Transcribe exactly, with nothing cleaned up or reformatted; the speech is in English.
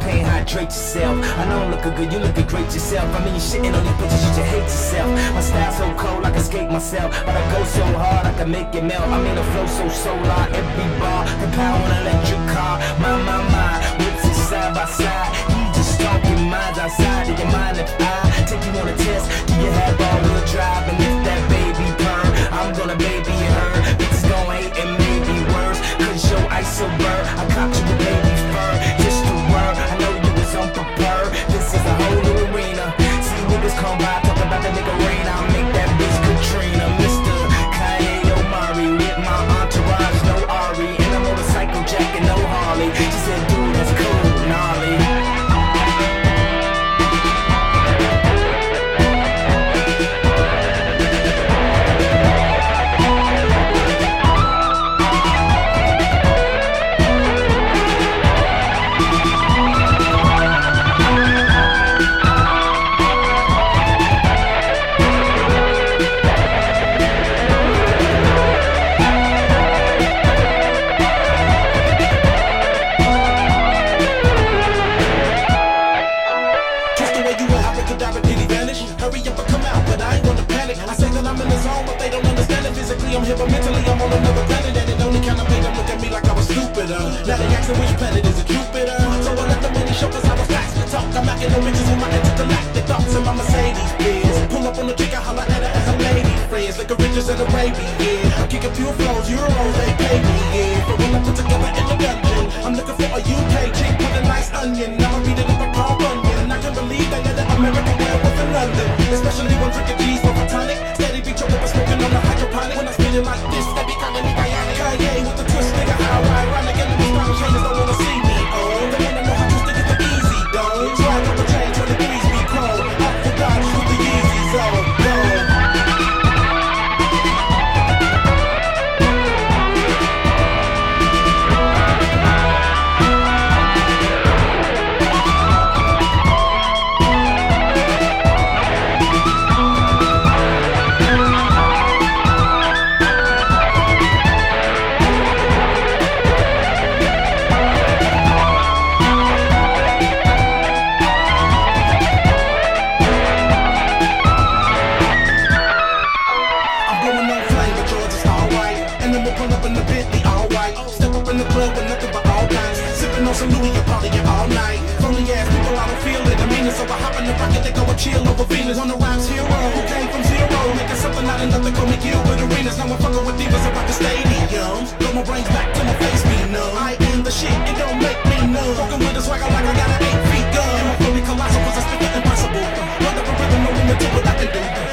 champagne, hydrate yourself. I know I'm looking good, you looking great yourself. I mean, you shitting on these bitches, you should hate yourself. My style so cold, I can skate myself. But I go so hard, I can make it melt. I mean, the flow so solar, every bar, the power on an electric car. My, my, my, whips it side by side. You just talking minds outside of your mind. If I take you on a test, do you have all-wheel drive? And if that baby purr, I'm gonna baby her. Bitches gon' hate and maybe worse, cause your ice so burr. I caught you with baby fur, just a word. I know you was unprepared. This is a whole new arena. See niggas come by, talk about the nigga rain. I'll make that bitch Katrina. Mister Kanye Omari with my entourage, no Ari. And I'm on a motorcycle jack and no Harley. She said, dude, that's cool, gnarly. I'm here, but mentally I'm on another planet, and it only kind of made them look at me like I was stupider. Now they asking which planet is it, Jupiter? So I let the money show cause I was fast to talk. I'm knocking the riches in my intergalactic thoughts and my Mercedes Benz. Pull up on the chick, I holla at her and her lady friends, like a riches in Arabia. Yeah. I'm kicking pure flows, euros, they pay me. Yeah. For what I put together in the dungeon, I'm looking for a U K chick with a nice onion. I'ma beat it up a Paul Bunyan. I can believe they let America wear with in London, especially when drinking G's for a tonic. Steady be choking but smoking on the hydroponic. When I spit it like this, they be calling me bionic. Kanye with the twist, nigga, how I run again. The style changes, don't wanna see me. Oh, they wanna know how twisted it's the easy, dog. Try up a change when the threes be cold. Up for Dodge with the Yeezys, oh, go. Some Louis and partying all night. Lonely ass people, I don't feel it. I mean it, so I hop in the rocket, they go and chill over Venus. On the rhymes hero, who came from zero, making something out of nothing, call me Gilbert Arenas. Now I'm fucking with divas around the stadiums. Blow my brains back till my face be numb. I am the shit, it don't make me numb. Fucking with a swagger like I got an eight feet gun. And my fully colossal, cause I spit the impossible. Whatever rhythm, no limit to what I can do.